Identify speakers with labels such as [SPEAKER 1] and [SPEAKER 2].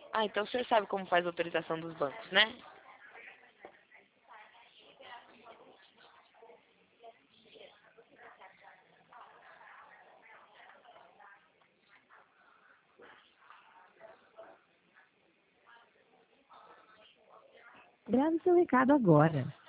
[SPEAKER 1] Ah, então o senhor sabe como faz a autorização dos bancos, né?
[SPEAKER 2] Grave seu recado agora.